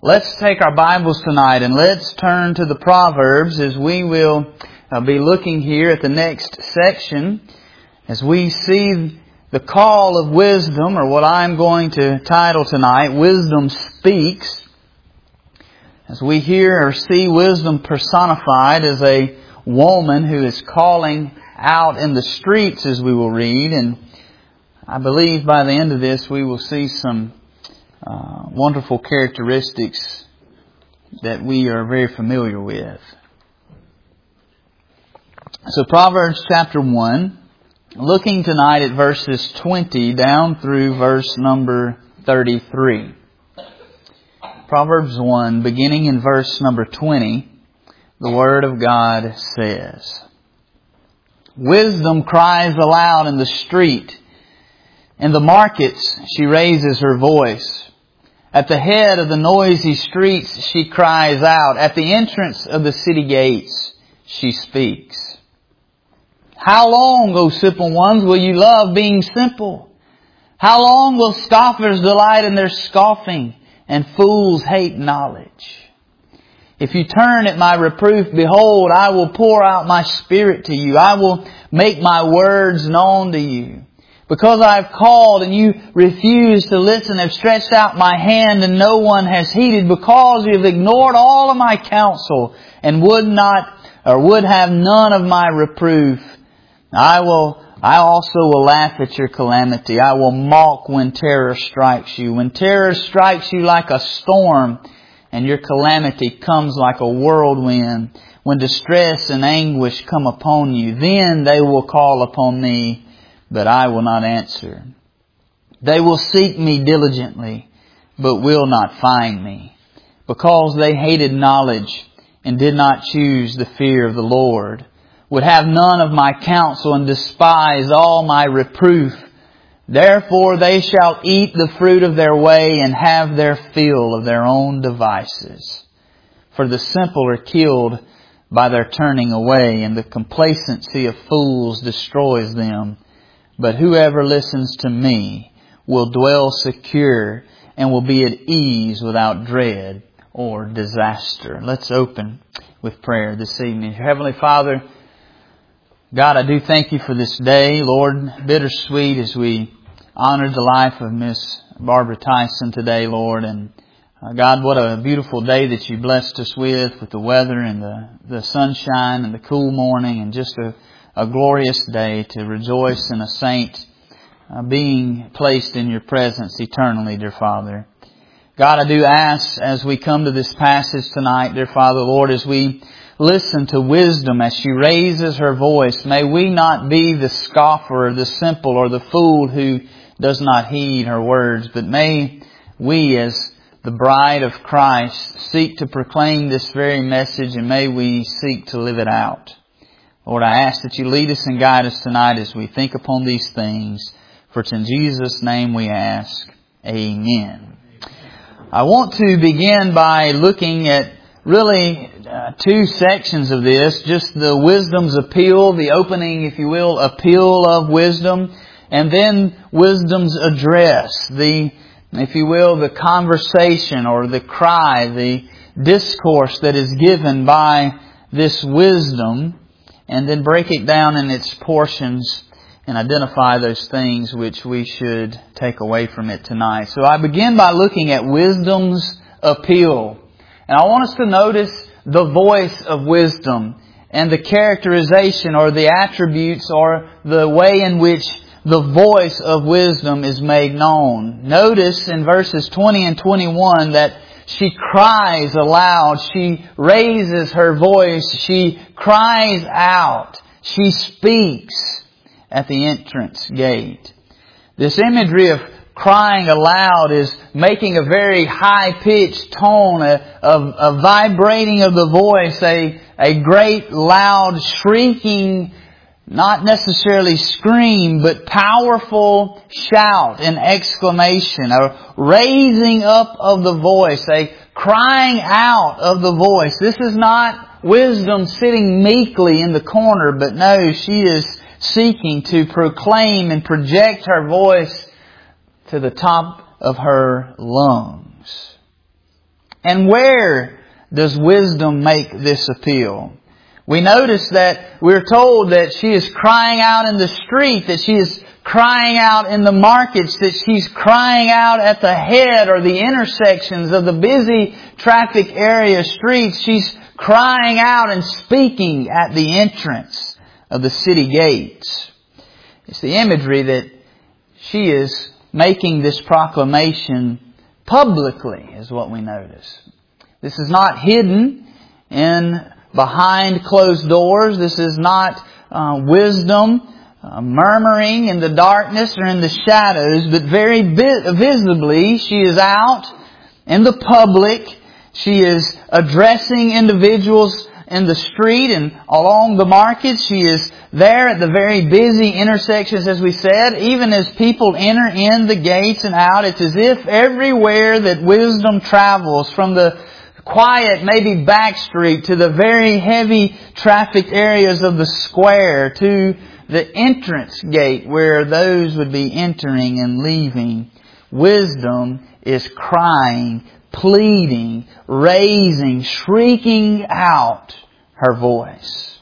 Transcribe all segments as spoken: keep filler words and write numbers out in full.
Let's take our Bibles tonight and let's turn to the Proverbs as we will uh, be looking here at the next section as we see the call of wisdom, or what I'm going to title tonight, Wisdom Speaks. As we hear or see wisdom personified as a woman who is calling out in the streets, as we will read, and I believe by the end of this we will see some Uh, wonderful characteristics that we are very familiar with. So Proverbs chapter one, looking tonight at verses twenty down through verse number thirty-three. Proverbs one, beginning in verse number twenty, the Word of God says, "Wisdom cries aloud in the street. In the markets she raises her voice. At the head of the noisy streets she cries out. At the entrance of the city gates she speaks. How long, O simple ones, will you love being simple? How long will scoffers delight in their scoffing and fools hate knowledge? If you turn at my reproof, behold, I will pour out my spirit to you. I will make my words known to you. Because I have called and you refuse to listen, have stretched out my hand and no one has heeded, because you have ignored all of my counsel and would not or would have none of my reproof, I will, I also will laugh at your calamity. I will mock when terror strikes you. When terror strikes you like a storm and your calamity comes like a whirlwind, when distress and anguish come upon you, then they will call upon me, but I will not answer. They will seek me diligently, but will not find me, because they hated knowledge and did not choose the fear of the Lord, would have none of my counsel and despised all my reproof. Therefore they shall eat the fruit of their way and have their fill of their own devices. For the simple are killed by their turning away, and the complacency of fools destroys them. But whoever listens to me will dwell secure and will be at ease without dread or disaster." Let's open with prayer this evening. Heavenly Father, God, I do thank you for this day. Lord, bittersweet as we honored the life of Miss Barbara Tyson today, Lord. And uh, God, what a beautiful day that you blessed us with, with the weather and the, the sunshine and the cool morning, and just a A glorious day to rejoice in a saint uh, being placed in your presence eternally, dear Father. God, I do ask as we come to this passage tonight, dear Father, Lord, as we listen to wisdom as she raises her voice, may we not be the scoffer or the simple or the fool who does not heed her words, but may we as the bride of Christ seek to proclaim this very message, and may we seek to live it out. Lord, I ask that you lead us and guide us tonight as we think upon these things. For it's in Jesus' name we ask. Amen. I want to begin by looking at really uh, two sections of this. Just the wisdom's appeal, the opening, if you will, appeal of wisdom. And then wisdom's address, the, if you will, the conversation or the cry, the discourse that is given by this wisdom. And then break it down in its portions and identify those things which we should take away from it tonight. So I begin by looking at wisdom's appeal. And I want us to notice the voice of wisdom and the characterization or the attributes or the way in which the voice of wisdom is made known. Notice in verses twenty and twenty-one that she cries aloud. She raises her voice. She cries out. She speaks at the entrance gate. This imagery of crying aloud is making a very high-pitched tone, a, a, a vibrating of the voice, a, a great loud shrieking, not necessarily scream, but powerful shout and exclamation, a raising up of the voice, a crying out of the voice. This is not wisdom sitting meekly in the corner, but no, she is seeking to proclaim and project her voice to the top of her lungs. And where does wisdom make this appeal? We notice that we're told that she is crying out in the street, that she is crying out in the markets, that she's crying out at the head or the intersections of the busy traffic area streets. She's crying out and speaking at the entrance of the city gates. It's the imagery that she is making this proclamation publicly, is what we notice. This is not hidden in behind closed doors. This is not uh, wisdom uh, murmuring in the darkness or in the shadows, but very vi- visibly she is out in the public. She is addressing individuals in the street and along the markets. She is there at the very busy intersections, as we said. Even as people enter in the gates and out, it's as if everywhere that wisdom travels, from the quiet, maybe back street, to the very heavy traffic areas of the square, to the entrance gate where those would be entering and leaving, wisdom is crying, pleading, raising, shrieking out her voice.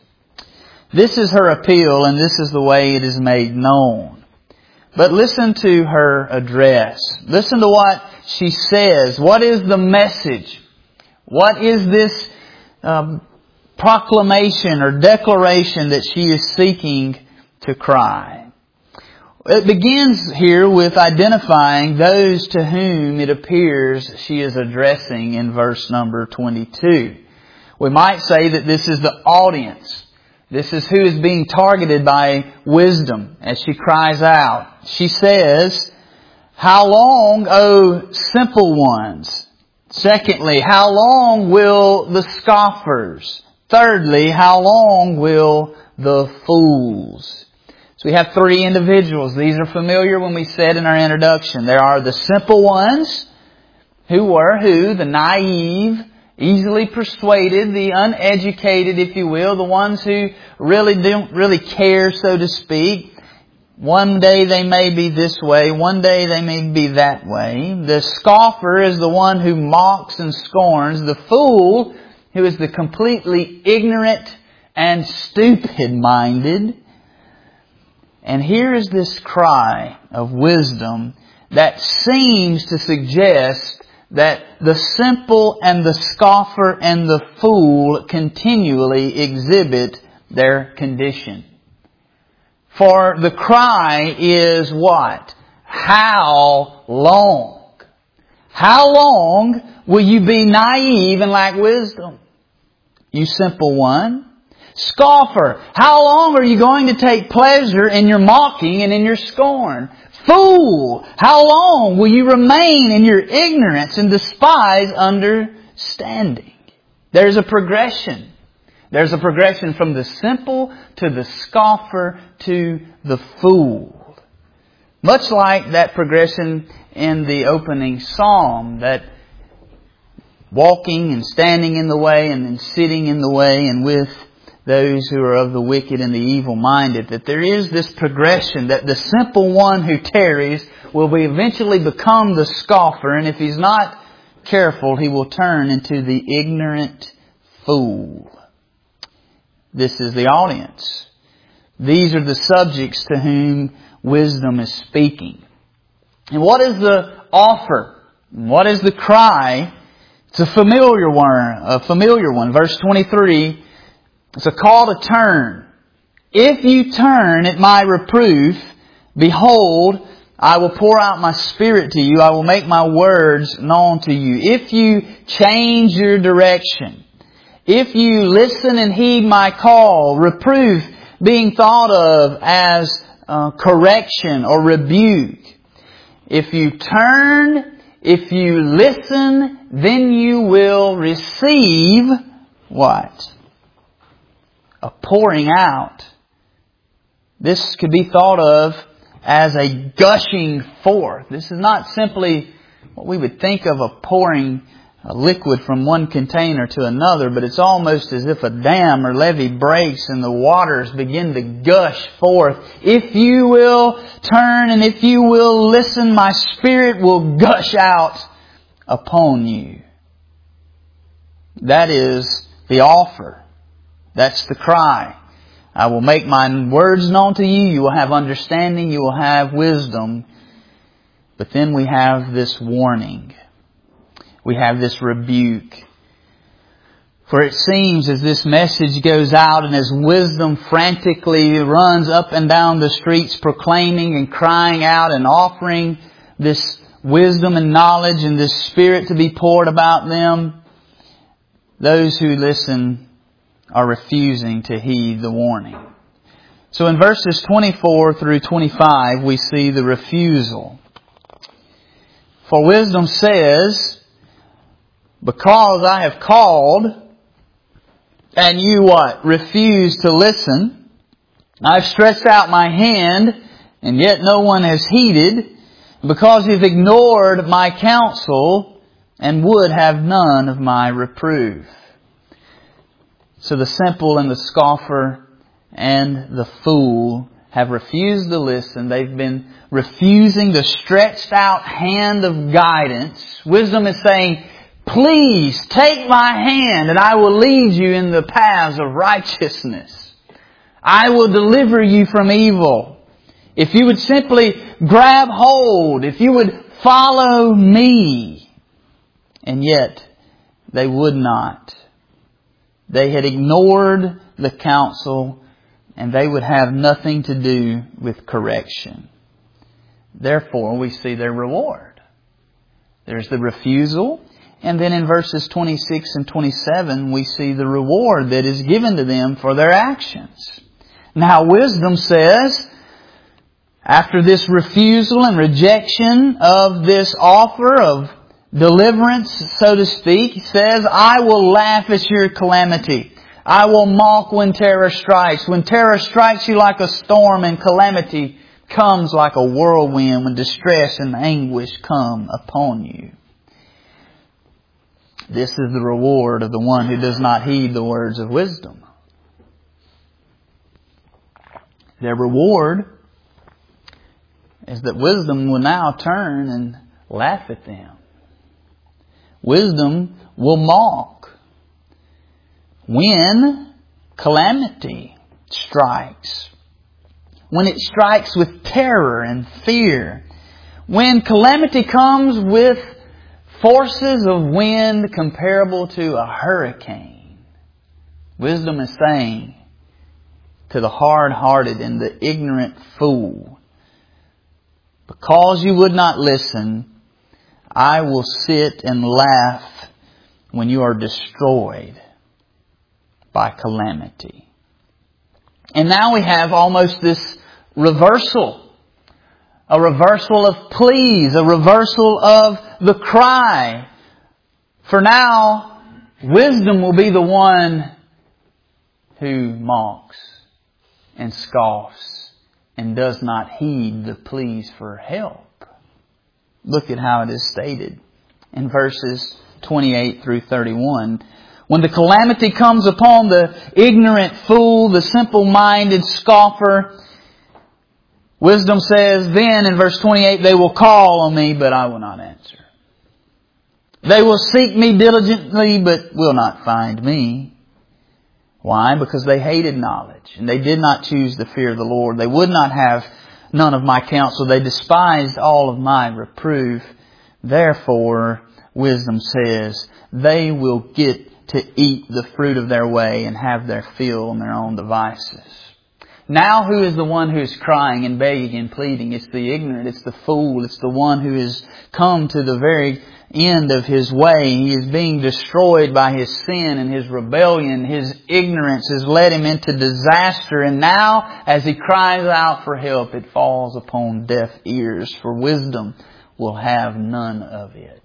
This is her appeal, and this is the way it is made known. But listen to her address. Listen to what she says. What is the message? What is this um, proclamation or declaration that she is seeking to cry? It begins here with identifying those to whom it appears she is addressing in verse number twenty-two. We might say that this is the audience. This is who is being targeted by wisdom as she cries out. She says, "How long, O simple ones? Secondly, how long will the scoffers? Thirdly, how long will the fools?" So we have three individuals. These are familiar when we said in our introduction. There are the simple ones, who were who? The naive, easily persuaded, the uneducated, if you will, the ones who really don't really care, so to speak. One day they may be this way, one day they may be that way. The scoffer is the one who mocks and scorns. The fool, who is the completely ignorant and stupid-minded. And here is this cry of wisdom that seems to suggest that the simple and the scoffer and the fool continually exhibit their condition. For the cry is what? How long? How long will you be naive and lack wisdom? You simple one. Scoffer, how long are you going to take pleasure in your mocking and in your scorn? Fool, how long will you remain in your ignorance and despise understanding? There's a progression. There's a progression from the simple to the scoffer to the fool. Much like that progression in the opening psalm, that walking and standing in the way and then sitting in the way and with those who are of the wicked and the evil-minded, that there is this progression that the simple one who tarries will be eventually become the scoffer, and if he's not careful, he will turn into the ignorant fool. This is the audience. These are the subjects to whom wisdom is speaking. And what is the offer? What is the cry? It's a familiar one. A familiar one. Verse twenty-three. It's a call to turn. If you turn at my reproof, behold, I will pour out my Spirit to you. I will make my words known to you. If you change your direction, if you listen and heed my call, reproof being thought of as uh, correction or rebuke. If you turn, if you listen, then you will receive what? A pouring out. This could be thought of as a gushing forth. This is not simply what we would think of a pouring a liquid from one container to another, but it's almost as if a dam or levee breaks and the waters begin to gush forth. If you will turn and if you will listen, my Spirit will gush out upon you. That is the offer. That's the cry. I will make my words known to you. You will have understanding. You will have wisdom. But then we have this warning. We have this rebuke. For it seems as this message goes out and as wisdom frantically runs up and down the streets proclaiming and crying out and offering this wisdom and knowledge and this Spirit to be poured about them, those who listen are refusing to heed the warning. So in verses twenty-four through twenty-five we see the refusal. For wisdom says, because I have called, and you what? Refuse to listen. I've stretched out my hand, and yet no one has heeded, because you've ignored my counsel and would have none of my reproof. So the simple and the scoffer and the fool have refused to listen. They've been refusing the stretched out hand of guidance. Wisdom is saying, please take my hand and I will lead you in the paths of righteousness. I will deliver you from evil. If you would simply grab hold, if you would follow me. And yet they would not. They had ignored the counsel and they would have nothing to do with correction. Therefore, we see their reward. There's the refusal. And then in verses twenty-six and twenty-seven, we see the reward that is given to them for their actions. Now, wisdom says, after this refusal and rejection of this offer of deliverance, so to speak, says, I will laugh at your calamity. I will mock when terror strikes. When terror strikes you like a storm and calamity comes like a whirlwind, when distress and anguish come upon you. This is the reward of the one who does not heed the words of wisdom. Their reward is that wisdom will now turn and laugh at them. Wisdom will mock when calamity strikes. When it strikes with terror and fear. When calamity comes with forces of wind comparable to a hurricane. Wisdom is saying to the hard-hearted and the ignorant fool, because you would not listen, I will sit and laugh when you are destroyed by calamity. And now we have almost this reversal. A reversal of pleas, a reversal of the cry. For now, wisdom will be the one who mocks and scoffs and does not heed the pleas for help. Look at how it is stated in verses twenty-eight through thirty-one. When the calamity comes upon the ignorant fool, the simple-minded scoffer, wisdom says, then in verse twenty-eight, they will call on me, but I will not answer. They will seek me diligently, but will not find me. Why? Because they hated knowledge, and they did not choose the fear of the Lord. They would not have none of my counsel. They despised all of my reproof. Therefore, wisdom says, they will get to eat the fruit of their way and have their fill on their own devices. Now who is the one who is crying and begging and pleading? It's the ignorant. It's the fool. It's the one who has come to the very end of his way. He is being destroyed by his sin and his rebellion. His ignorance has led him into disaster. And now, as he cries out for help, it falls upon deaf ears. For wisdom will have none of it.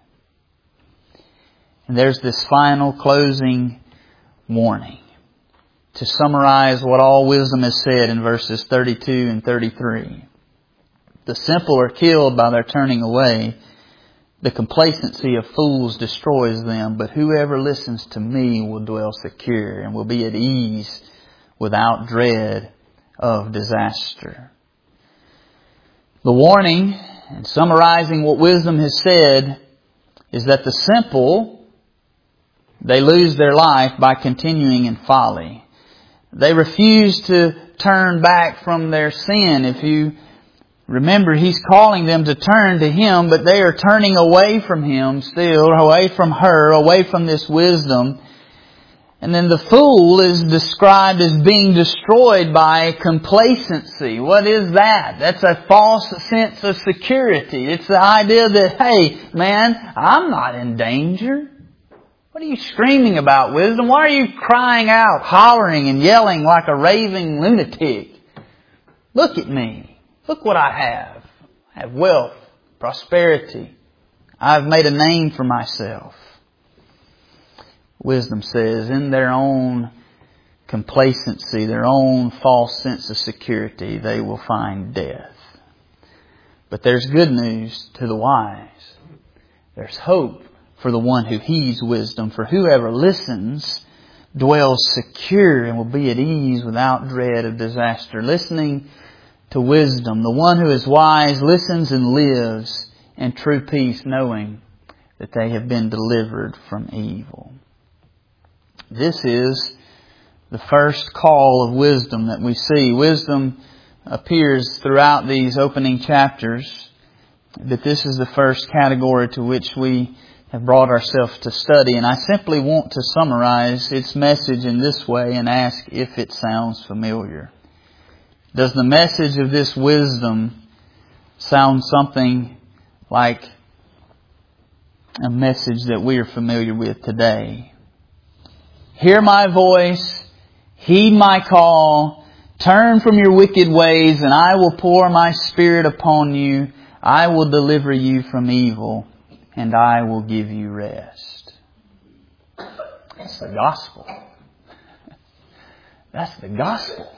And there's this final closing warning. To summarize what all wisdom has said in verses thirty-two and thirty-three. The simple are killed by their turning away. The complacency of fools destroys them. But whoever listens to me will dwell secure and will be at ease without dread of disaster. The warning, and summarizing what wisdom has said, is that the simple They lose their life by continuing in folly. They refuse to turn back from their sin. If you remember, He's calling them to turn to Him, but they are turning away from Him still, away from her, away from this wisdom. And then the fool is described as being destroyed by complacency. What is that? That's a false sense of security. It's the idea that, hey, man, I'm not in danger. What are you screaming about, wisdom? Why are you crying out, hollering and yelling like a raving lunatic? Look at me. Look what I have. I have wealth, prosperity. I've made a name for myself. Wisdom says, in their own complacency, their own false sense of security, they will find death. But there's good news to the wise. There's hope for the one who heeds wisdom. For whoever listens dwells secure and will be at ease without dread of disaster. Listening to wisdom, the one who is wise listens and lives in true peace, knowing that they have been delivered from evil. This is the first call of wisdom that we see. Wisdom appears throughout these opening chapters, but this is the first category to which we have brought ourselves to study. And I simply want to summarize its message in this way and ask if it sounds familiar. Does the message of this wisdom sound something like a message that we are familiar with today? Hear my voice, heed my call, turn from your wicked ways, and I will pour my Spirit upon you. I will deliver you from evil, and I will give you rest. That's the gospel. That's the gospel.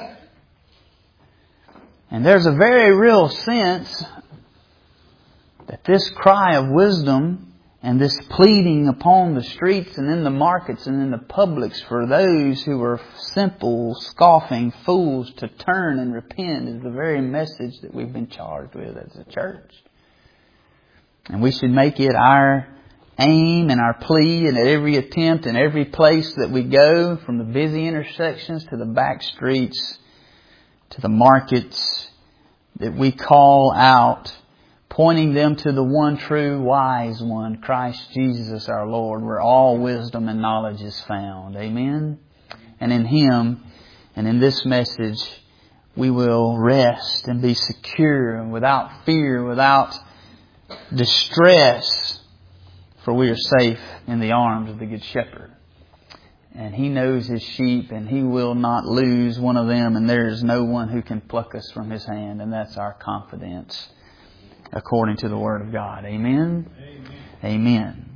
And there's a very real sense that this cry of wisdom and this pleading upon the streets and in the markets and in the publics for those who are simple, scoffing fools to turn and repent is the very message that we've been charged with as a church. And we should make it our aim and our plea and at every attempt and every place that we go, from the busy intersections to the back streets to the markets, that we call out, pointing them to the one true wise one, Christ Jesus our Lord, where all wisdom and knowledge is found. Amen? And in Him and in this message, we will rest and be secure and without fear, without distress, for we are safe in the arms of the Good Shepherd. And He knows His sheep, and He will not lose one of them, and there is no one who can pluck us from His hand, and that's our confidence according to the Word of God. Amen? Amen. Amen.